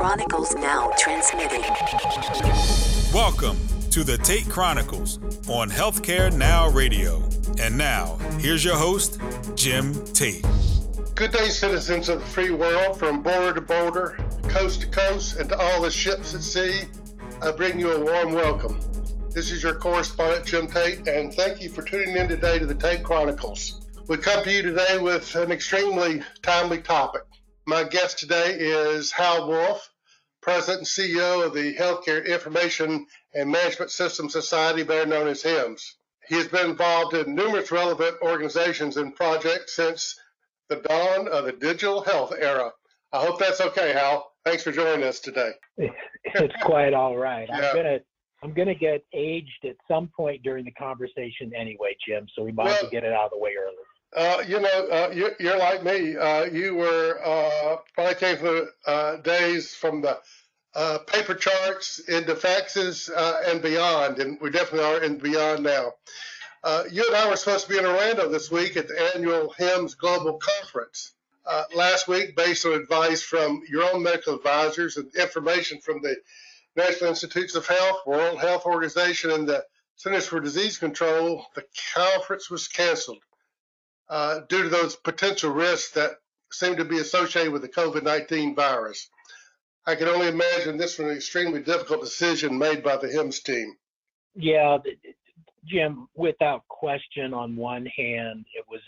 Chronicles now transmitting. Welcome to the Tate Chronicles on Healthcare Now Radio. And now, here's your host, Jim Tate. Good day, citizens of the free world, from border to border, coast to coast, and to all the ships at sea. I bring you a warm welcome. This is your correspondent, Jim Tate, and thank you for tuning in today to the Tate Chronicles. We come to you today with an extremely timely topic. My guest today is Hal Wolf, President and CEO of the Healthcare Information and Management Systems Society, better known as HIMSS. He has been involved in numerous relevant organizations and projects since the dawn of the digital health era. I hope that's okay, Hal. Thanks for joining us today. It's quite all right. Yeah. I'm gonna get aged at some point during the conversation anyway, Jim. So we might as well get it out of the way early. You're like me. You were probably came from days from the paper charts into faxes and beyond, and we definitely are in beyond now. You and I were supposed to be in Orlando this week at the annual HIMSS Global Conference. Last week, based on advice from your own medical advisors and information from the National Institutes of Health, World Health Organization, and the Centers for Disease Control, the conference was canceled due to those potential risks that seem to be associated with the COVID-19 virus. I can only imagine this was an extremely difficult decision made by the HIMSS team. Yeah, Jim, without question, on one hand, it was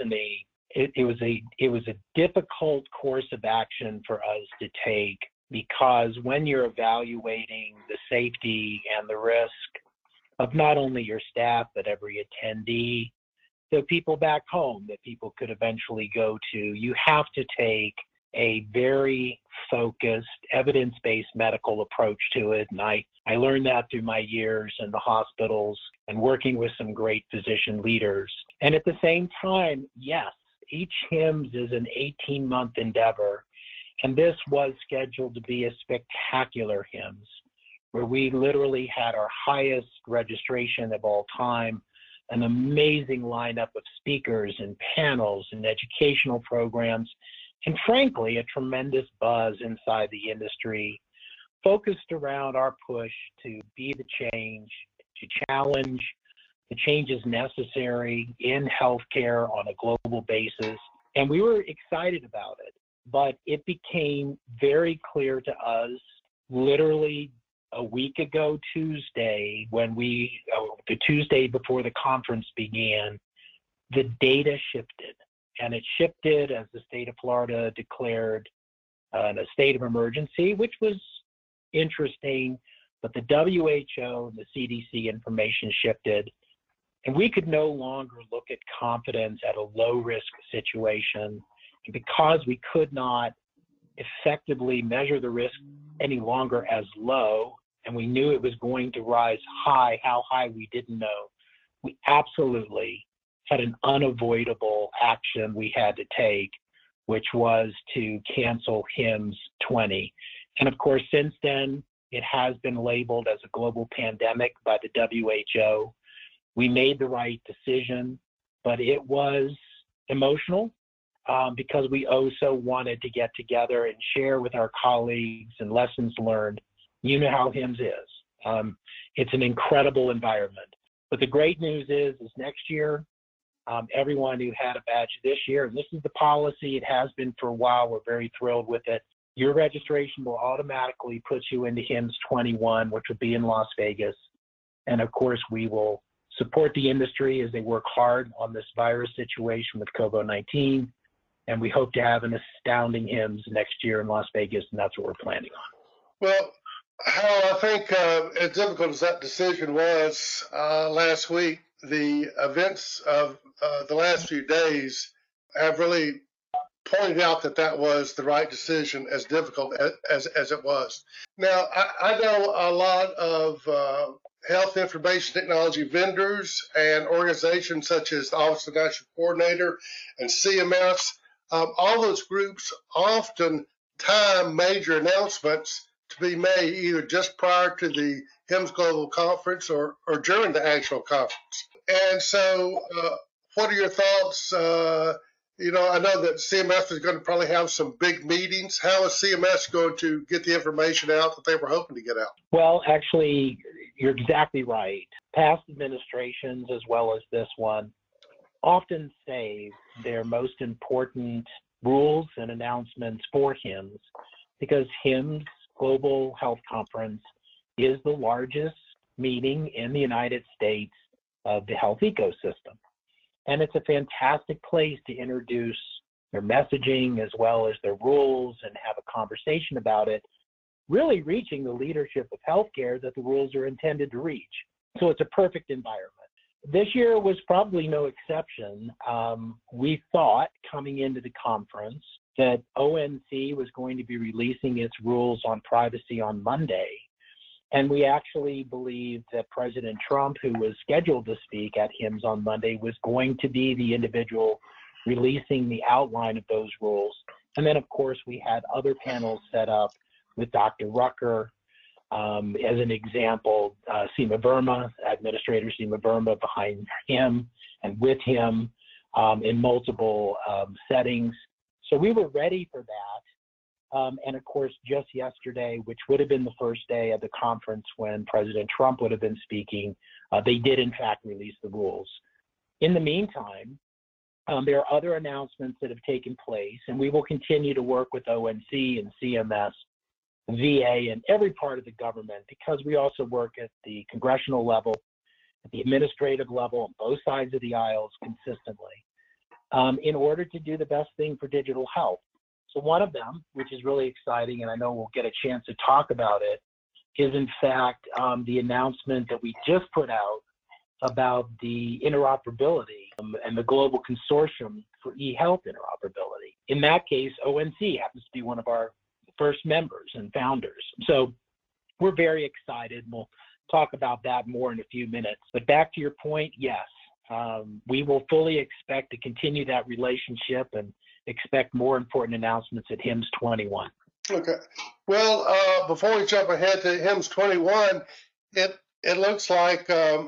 a difficult course of action for us to take, because when you're evaluating the safety and the risk of not only your staff but every attendee, the people back home that people could eventually go to, you have to take a very focused, evidence-based medical approach to it. And I learned that through my years in the hospitals and working with some great physician leaders. And at the same time, yes, each HIMSS is an 18-month endeavor. And this was scheduled to be a spectacular HIMSS, where we literally had our highest registration of all time, an amazing lineup of speakers and panels and educational programs, and frankly, a tremendous buzz inside the industry focused around our push to be the change, to challenge the changes necessary in healthcare on a global basis. And we were excited about it, but it became very clear to us literally a week ago Tuesday, when the Tuesday before the conference began, the data shifted. And it shifted as the state of Florida declared a state of emergency, which was interesting, but the WHO and the CDC information shifted. And we could no longer look at confidence at a low-risk situation. And because we could not effectively measure the risk any longer as low, and we knew it was going to rise high, how high we didn't know, we absolutely had an unavoidable action we had to take, which was to cancel HIMSS 20. And of course, since then, it has been labeled as a global pandemic by the WHO. We made the right decision, but it was emotional because we also wanted to get together and share with our colleagues and lessons learned. You know how HIMSS is. It's an incredible environment. But the great news is next year, everyone who had a badge this year, and this is the policy, it has been for a while, we're very thrilled with it, your registration will automatically put you into HIMSS 21, which will be in Las Vegas. And of course, we will support the industry as they work hard on this virus situation with COVID-19. And we hope to have an astounding HIMSS next year in Las Vegas, and that's what we're planning on. Well, Hal, I think as difficult as that decision was last week, the events of the last few days have really pointed out that was the right decision, as difficult as it was. Now, I know a lot of health information technology vendors and organizations such as the Office of National Coordinator and CMS. All those groups often time major announcements to be made either just prior to the HIMSS Global Conference or during the actual conference. And so what are your thoughts I know that CMS is going to probably have some big meetings. How is CMS going to get the information out that they were hoping to get out? Well, actually, you're exactly right. Past administrations, as well as this one, often save their most important rules and announcements for HIMSS, because HIMSS Global Health Conference is the largest meeting in the United States of the health ecosystem. And it's a fantastic place to introduce their messaging as well as their rules and have a conversation about it, really reaching the leadership of healthcare that the rules are intended to reach. So it's a perfect environment. This year was probably no exception. We thought coming into the conference that ONC was going to be releasing its rules on privacy on Monday. And we actually believed that President Trump, who was scheduled to speak at HIMSS on Monday, was going to be the individual releasing the outline of those rules. And then, of course, we had other panels set up with Dr. Rucker, as an example, Seema Verma, Administrator Seema Verma behind him and with him in multiple settings. So we were ready for that. And of course, just yesterday, which would have been the first day of the conference when President Trump would have been speaking, they did in fact release the rules. In the meantime, there are other announcements that have taken place, and we will continue to work with ONC and CMS, VA, and every part of the government, because we also work at the congressional level, at the administrative level, on both sides of the aisles consistently, in order to do the best thing for digital health. So one of them, which is really exciting, and I know we'll get a chance to talk about it, is in fact the announcement that we just put out about the interoperability and the global consortium for e-health interoperability. In that case, ONC happens to be one of our first members and founders. So we're very excited. We'll talk about that more in a few minutes. But back to your point, yes, we will fully expect to continue that relationship and expect more important announcements at HIMSS 21. Okay. Well, before we jump ahead to HIMSS 21, it looks like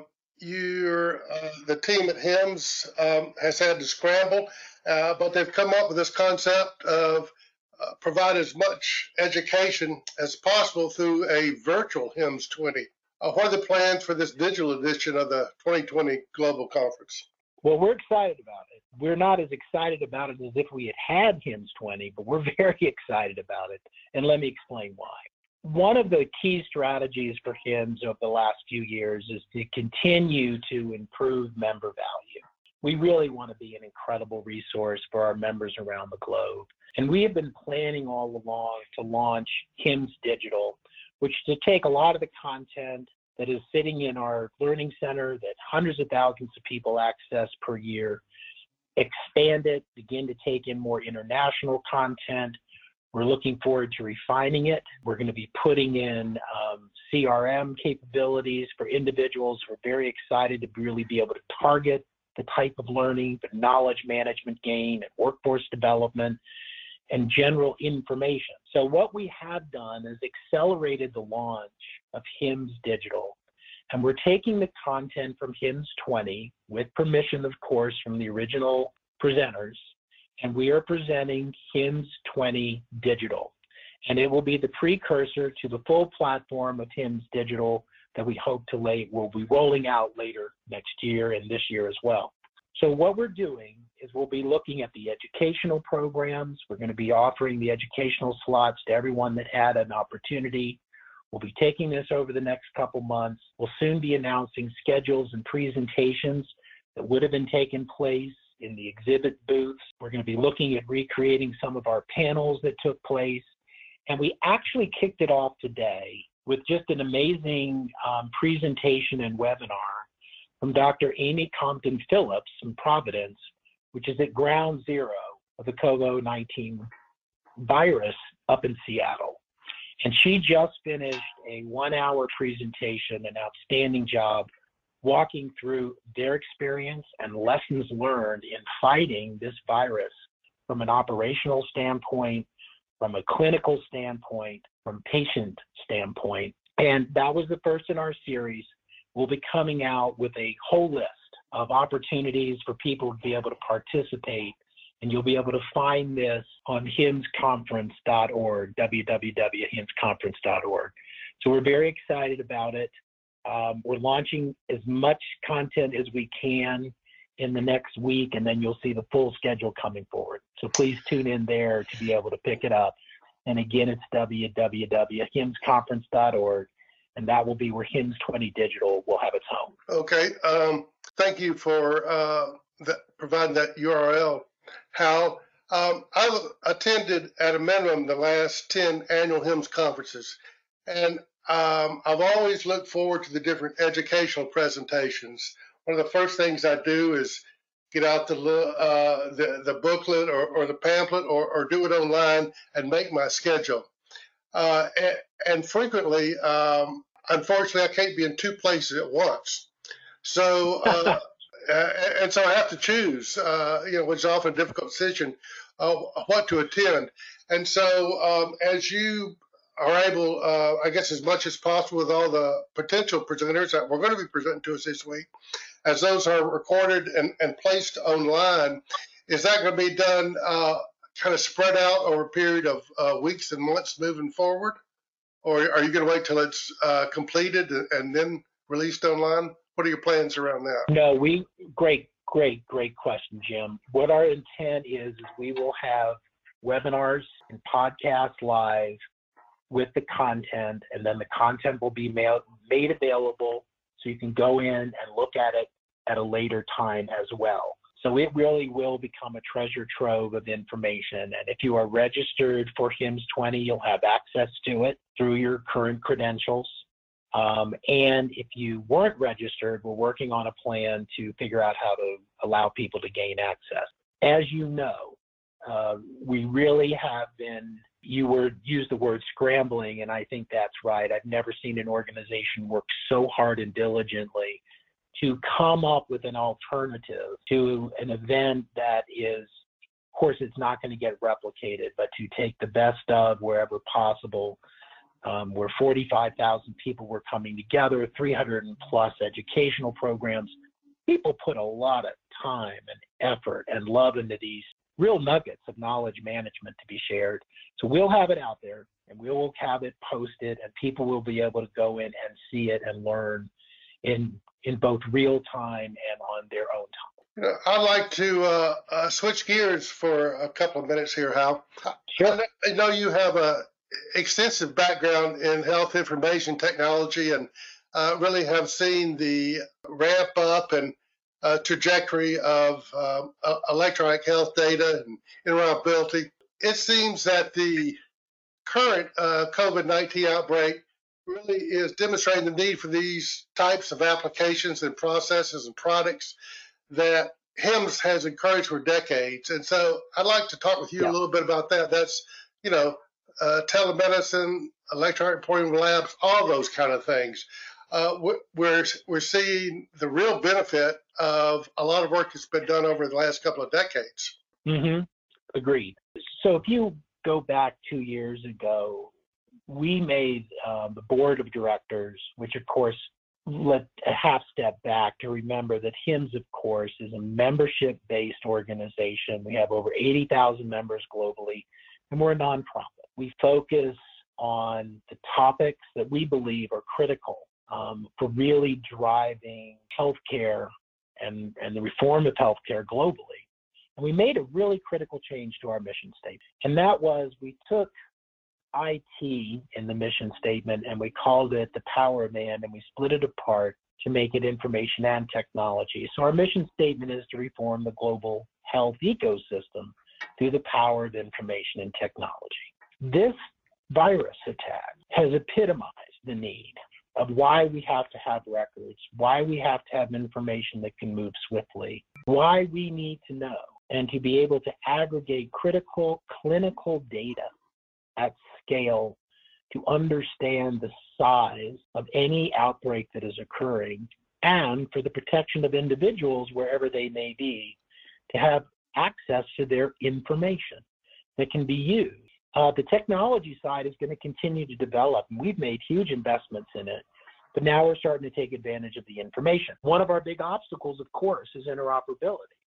the team at HIMSS has had to scramble, but they've come up with this concept of provide as much education as possible through a virtual HIMSS 20. What are the plans for this digital edition of the 2020 Global Conference? Well, we're excited about it. We're not as excited about it as if we had HIMSS 20, but we're very excited about it. And let me explain why. One of the key strategies for HIMSS over the last few years is to continue to improve member value. We really want to be an incredible resource for our members around the globe. And we have been planning all along to launch HIMSS Digital, which is to take a lot of the content that is sitting in our learning center that hundreds of thousands of people access per year, expand it, begin to take in more international content. We're looking forward to refining it. We're going to be putting in CRM capabilities for individuals. We're very excited to really be able to target the type of learning, the knowledge management gain, and workforce development, and general information. So what we have done is accelerated the launch of HIMSS Digital. And we're taking the content from HIMSS 20, with permission, of course, from the original presenters, and we are presenting HIMSS 20 Digital. And it will be the precursor to the full platform of HIMSS Digital that we hope to will be rolling out later next year and this year as well. So what we're doing is we'll be looking at the educational programs. We're going to be offering the educational slots to everyone that had an opportunity. We'll be taking this over the next couple months. We'll soon be announcing schedules and presentations that would have been taking place in the exhibit booths. We're going to be looking at recreating some of our panels that took place. And we actually kicked it off today with just an amazing presentation and webinar from Dr. Amy Compton Phillips from Providence, which is at ground zero of the COVID-19 virus up in Seattle. And she just finished a 1-hour presentation, an outstanding job, walking through their experience and lessons learned in fighting this virus from an operational standpoint, from a clinical standpoint, from patient standpoint. And that was the first in our series. We'll be coming out with a whole list of opportunities for people to be able to participate And you'll be able to find this on HIMSSconference.org, www.HIMSSconference.org. So we're very excited about it. We're launching as much content as we can in the next week, and then you'll see the full schedule coming forward. So please tune in there to be able to pick it up. And again, it's www.HIMSSconference.org, and that will be where HIMSS 20 Digital will have its home. Okay. Thank you for providing that URL, Hal. I've attended at a minimum the last 10 annual HIMSS conferences, and I've always looked forward to the different educational presentations. One of the first things I do is get out the booklet or the pamphlet or do it online and make my schedule. And frequently, unfortunately, I can't be in two places at once. So, and so I have to choose, which is often a difficult decision, what to attend. And so as you are able, I guess as much as possible with all the potential presenters that we're going to be presenting to us this week, as those are recorded and placed online, is that going to be done kind of spread out over a period of weeks and months moving forward? Or are you going to wait till it's completed and then released online? What are your plans around that? No, great question, Jim. What our intent is we will have webinars and podcasts live with the content, and then the content will be made available so you can go in and look at it at a later time as well. So it really will become a treasure trove of information. And if you are registered for HIMSS 20, you'll have access to it through your current credentials. And if you weren't registered, we're working on a plan to figure out how to allow people to gain access. As you know, we really have been, you used the word scrambling, and I think that's right. I've never seen an organization work so hard and diligently to come up with an alternative to an event that is, of course, it's not going to get replicated, but to take the best of wherever possible. Where 45,000 people were coming together, 300 plus educational programs. People put a lot of time and effort and love into these real nuggets of knowledge management to be shared. So we'll have it out there, and we will have it posted, and people will be able to go in and see it and learn in both real time and on their own time. I'd like to switch gears for a couple of minutes here, Hal. Sure. I know you have a extensive background in health information technology and really have seen the ramp up and trajectory of electronic health data and interoperability. It seems that the current COVID-19 outbreak really is demonstrating the need for these types of applications and processes and products that HIMSS has encouraged for decades. And so I'd like to talk with you a little bit about that. That's, telemedicine, electronic reporting labs, all those kind of things. We're seeing the real benefit of a lot of work that's been done over the last couple of decades. Mm-hmm. Agreed. So if you go back 2 years ago, we made the board of directors, which of course, let a half step back to remember that HIMSS, of course, is a membership-based organization. We have over 80,000 members globally, and we're a nonprofit. We focus on the topics that we believe are critical for really driving healthcare and the reform of healthcare globally. And we made a really critical change to our mission statement. And that was we took IT in the mission statement and we called it the power of man, and we split it apart to make it information and technology. So our mission statement is to reform the global health ecosystem through the power of information and technology. This virus attack has epitomized the need of why we have to have records, why we have to have information that can move swiftly, why we need to know and to be able to aggregate critical clinical data at scale to understand the size of any outbreak that is occurring, and for the protection of individuals wherever they may be, to have access to their information that can be used. The technology side is going to continue to develop, and we've made huge investments in it, but now we're starting to take advantage of the information. One of our big obstacles, of course, is interoperability.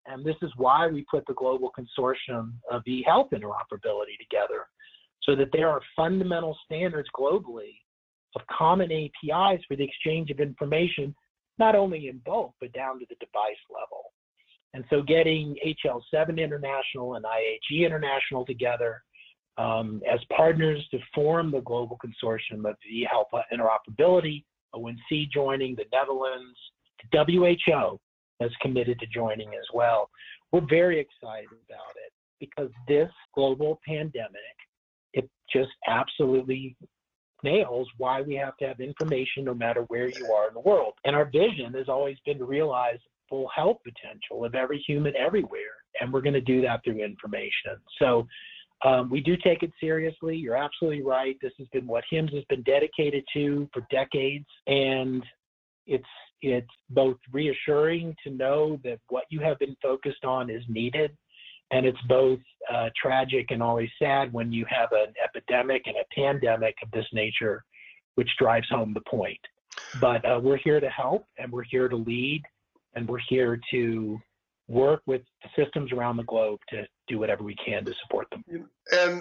And this is why we put the global consortium of e-health interoperability together, so that there are fundamental standards globally of common APIs for the exchange of information, not only in bulk, but down to the device level. And so getting HL7 International and IAG International together as partners to form the global consortium of e-health interoperability, ONC joining, the Netherlands, the WHO has committed to joining as well. We're very excited about it because this global pandemic, it just absolutely nails why we have to have information no matter where you are in the world. And our vision has always been to realize full health potential of every human everywhere, and we're going to do that through information. So we do take it seriously. You're absolutely right. This has been what HIMSS has been dedicated to for decades, and it's both reassuring to know that what you have been focused on is needed, and it's both tragic and always sad when you have an epidemic and a pandemic of this nature, which drives home the point. But we're here to help, and we're here to lead, and we're here to work with systems around the globe to do whatever we can to support them. And,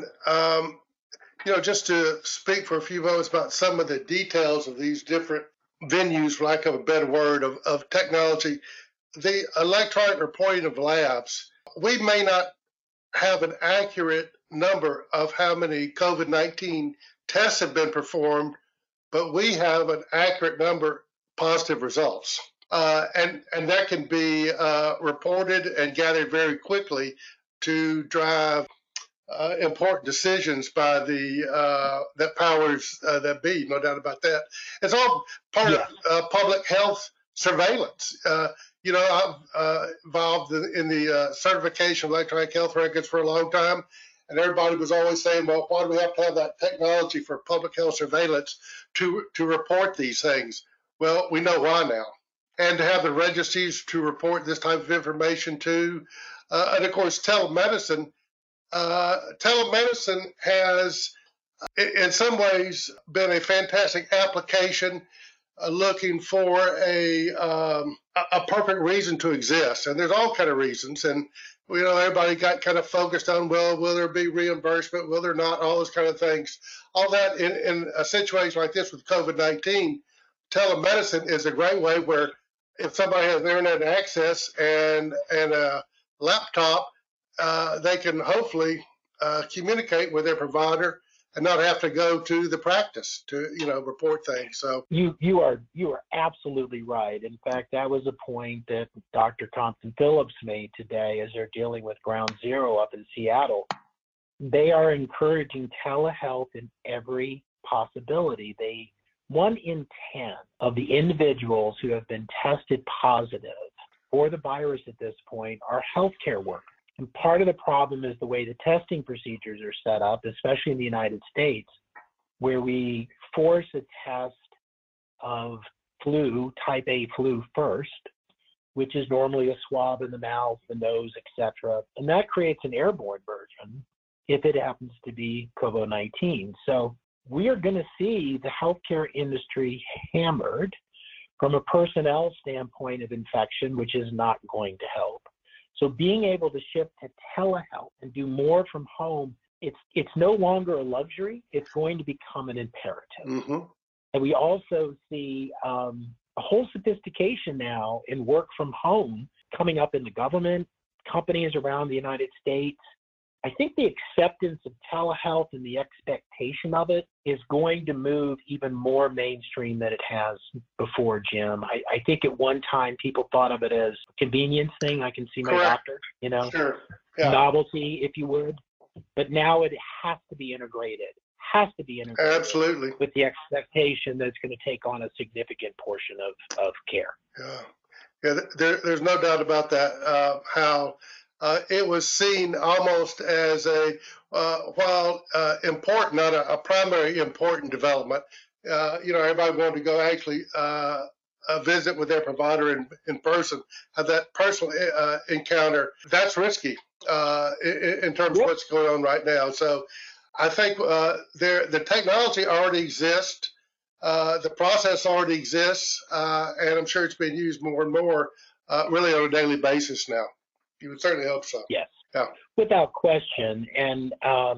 just to speak for a few moments about some of the details of these different venues, for lack of a better word, of technology, the electronic reporting of labs, we may not have an accurate number of how many COVID-19 tests have been performed, but we have an accurate number of positive results. And that can be reported and gathered very quickly to drive important decisions by the that powers that be, no doubt about that. It's all part of public health surveillance. I'm involved in the certification of electronic health records for a long time, and everybody was always saying, well, why do we have to have that technology for public health surveillance to report these things? Well, we know why now. And to have the registries to report this type of information too. And of course, telemedicine. Telemedicine has, in some ways, been a fantastic application looking for a perfect reason to exist. And there's all kind of reasons. And, everybody got kind of focused on, well, will there be reimbursement? Will there not? All those kind of things. All that in a situation like this with COVID-19, telemedicine is a great way where if somebody has internet access and a laptop, they can hopefully communicate with their provider and not have to go to the practice to report things. So you are absolutely right. In fact, that was a point that Dr. Thompson Phillips made today as they're dealing with Ground Zero up in Seattle. They are encouraging telehealth in every possibility. 1 in 10 of the individuals who have been tested positive for the virus at this point are healthcare workers. And part of the problem is the way the testing procedures are set up, especially in the United States, where we force a test of flu, type A flu first, which is normally a swab in the mouth, the nose, etc. And that creates an airborne version if it happens to be COVID-19. So we are going to see the healthcare industry hammered from a personnel standpoint of infection, which is not going to help. So being able to shift to telehealth and do more from home, it's no longer a luxury. It's going to become an imperative. Mm-hmm. And we also see a whole sophistication now in work from home coming up in the government, companies around the United States. I think the acceptance of telehealth and the expectation of it is going to move even more mainstream than it has before, Jim. I think at one time people thought of it as a convenience thing. I can see my doctor, Sure. Yeah. Novelty, if you would. But now it has to be integrated. Absolutely. With the expectation that it's going to take on a significant portion of care. Yeah. There's no doubt about that. How it was seen almost as while important, not a primary important development. Everybody wanted to go actually visit with their provider in person, have that personal encounter. That's risky in terms of what's going on right now. So I think the technology already exists. The process already exists, and I'm sure it's being used more and more really on a daily basis now. You would certainly hope so. Yes, Yeah. without question. And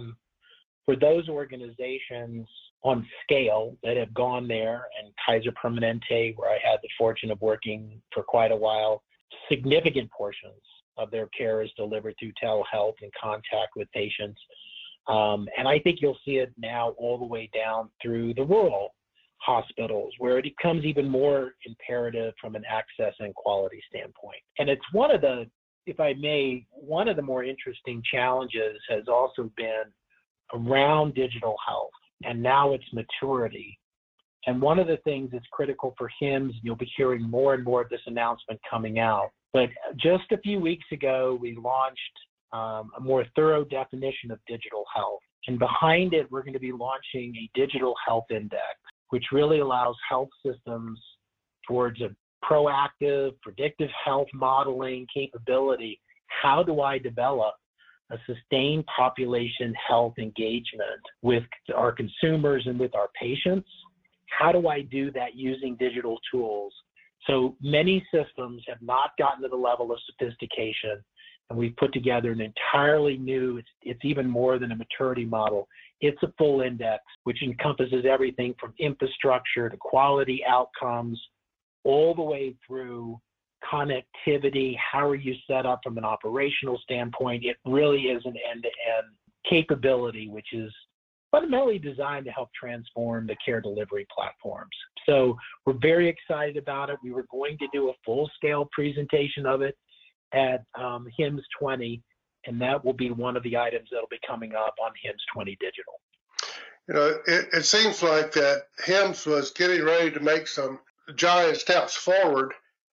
for those organizations on scale that have gone there, and Kaiser Permanente, where I had the fortune of working for quite a while, significant portions of their care is delivered through telehealth and contact with patients. And I think you'll see it now all the way down through the rural hospitals, where it becomes even more imperative from an access and quality standpoint. And it's one of the, if I may, one of the more interesting challenges has also been around digital health and now its maturity. And one of the things that's critical for HIMSS, you'll be hearing more and more of this announcement coming out, but just a few weeks ago, we launched a more thorough definition of digital health. And behind it, we're going to be launching a digital health index, which really allows health systems towards a proactive, predictive health modeling capability. How do I develop a sustained population health engagement with our consumers and with our patients? How do I do that using digital tools? So many systems have not gotten to the level of sophistication, and we've put together an entirely new, it's even more than a maturity model. It's a full index, which encompasses everything from infrastructure to quality outcomes, all the way through connectivity. How are you set up from an operational standpoint? It really is an end-to-end capability, which is fundamentally designed to help transform the care delivery platforms. So we're very excited about it. We were going to do a full-scale presentation of it at HIMSS 20, and that will be one of the items that'll be coming up on HIMSS 20 Digital. You know, it seems like that HIMSS was getting ready to make some giant steps forward,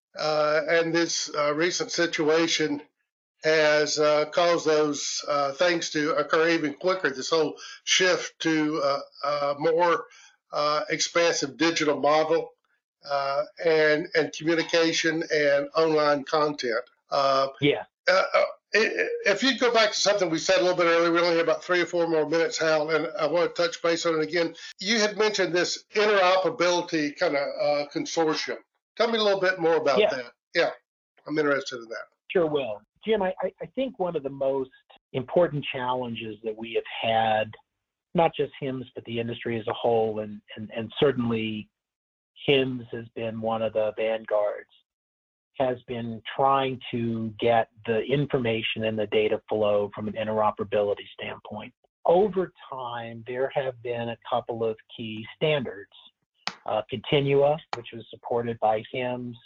and this recent situation has caused those things to occur even quicker. This whole shift to a more expansive digital model and communication and online content. If you go back to something we said a little bit earlier, we only have about 3 or 4 more minutes, Hal, and I want to touch base on it again. You had mentioned this interoperability kind of consortium. Tell me a little bit more about that. Yeah, I'm interested in that. Sure will. Jim, I think one of the most important challenges that we have had, not just HIMSS, but the industry as a whole, and certainly HIMSS has been one of the vanguards, has been trying to get the information and the data flow from an interoperability standpoint. Over time, there have been a couple of key standards. Continua, which was supported by HIMSS,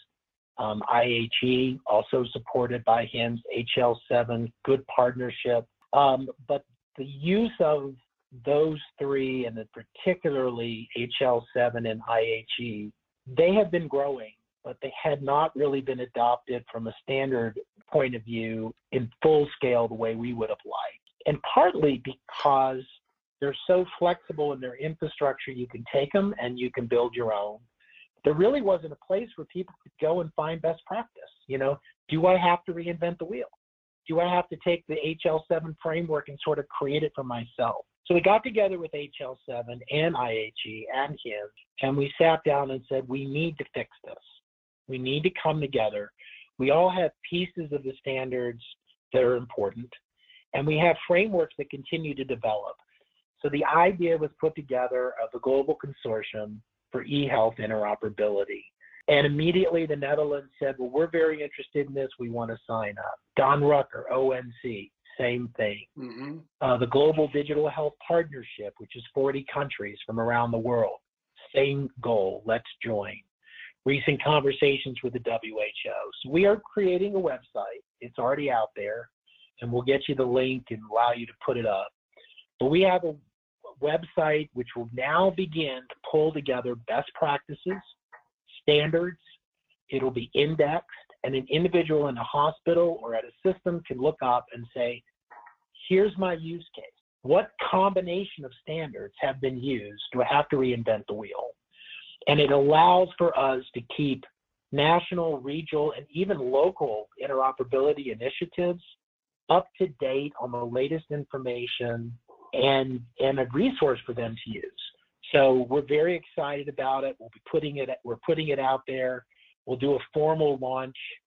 IHE, also supported by HIMSS, HL7, good partnership. But the use of those three, and then particularly HL7 and IHE, they have been growing, but they had not really been adopted from a standard point of view in full scale the way we would have liked. And partly because they're so flexible in their infrastructure, you can take them and you can build your own. There really wasn't a place where people could go and find best practice. You know, do I have to reinvent the wheel? Do I have to take the HL7 framework and sort of create it for myself? So we got together with HL7 and IHE and HIMSS, and we sat down and said, we need to fix this. We need to come together. We all have pieces of the standards that are important, and we have frameworks that continue to develop. So the idea was put together of a global consortium for e-health interoperability. And immediately the Netherlands said, well, we're very interested in this. We want to sign up. Don Rucker, ONC, same thing. The Global Digital Health Partnership, which is 40 countries from around the world, same goal, let's join. Recent conversations with the WHO. So we are creating a website. It's already out there, and we'll get you the link and allow you to put it up. But we have a website which will now begin to pull together best practices, standards. It'll be indexed, and an individual in a hospital or at a system can look up and say, here's my use case. What combination of standards have been used? Do I have to reinvent the wheel? And it allows for us to keep national, regional, and even local interoperability initiatives up to date on the latest information and a resource for them to use. So we're very excited about it. We're putting it out there. We'll do a formal launch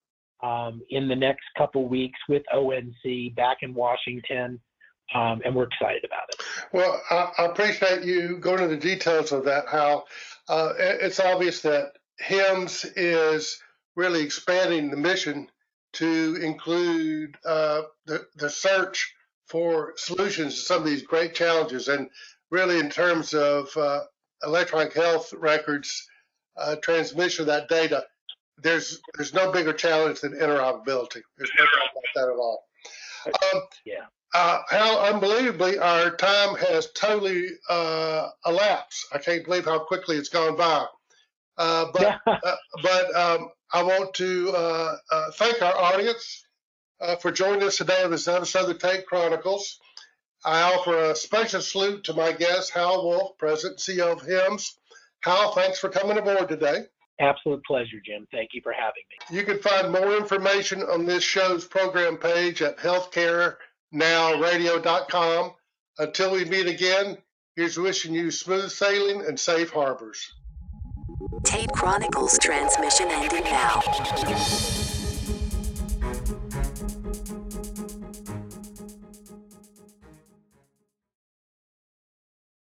in the next couple weeks with ONC back in Washington, and we're excited about it. Well, I appreciate you going into the details of that, Hal. It's obvious that HIMSS is really expanding the mission to include the search for solutions to some of these great challenges. And really, in terms of electronic health records, transmission of that data, there's no bigger challenge than interoperability. There's no doubt about that at all. Hal, unbelievably, our time has totally elapsed. I can't believe how quickly it's gone by. But I want to thank our audience for joining us today on this episode of the Tate Chronicles. I offer a special salute to my guest, Hal Wolf, President and CEO of HIMSS. Hal, thanks for coming aboard today. Absolute pleasure, Jim. Thank you for having me. You can find more information on this show's program page at healthcarenowradio.com. Until we meet again, here's wishing you smooth sailing and safe harbors. Tate Chronicles transmission ending now.